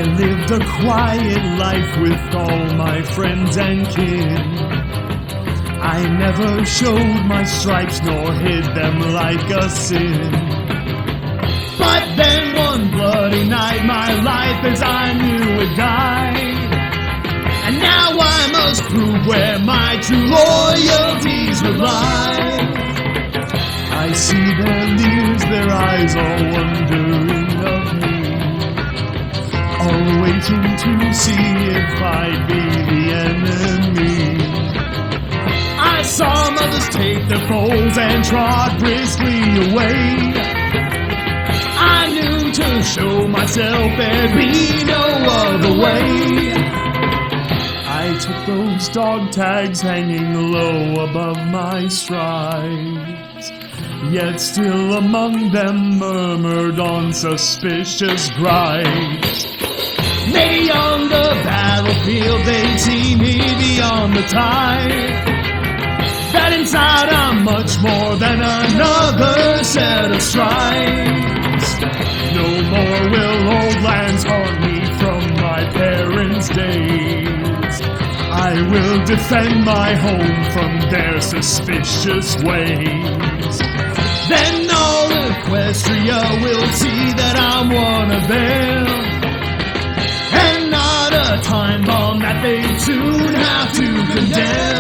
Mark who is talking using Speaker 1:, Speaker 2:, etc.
Speaker 1: I lived a quiet life with all my friends and kin. I never showed my stripes nor hid them like a sin. But then one bloody night my life as I knew it died. And now I must prove where my true loyalties would lie. I see their leers, their eyes all wondering of me, all waiting to see if I'd be the enemy. I saw mothers take their foals and trot briskly away. I knew to show myself there'd be no other way. I took those dog tags hanging low above my strides, yet still among them murmured on suspicious gripes. Maybe on the battlefield they'd see me beyond the tide, that inside I'm much more than another set of stripes. No more will old lands haunt me from my parents' days. I will defend my home from their suspicious ways. Then all Equestria will see that I'm one of them, and not a time bomb that they'd soon have to condemn.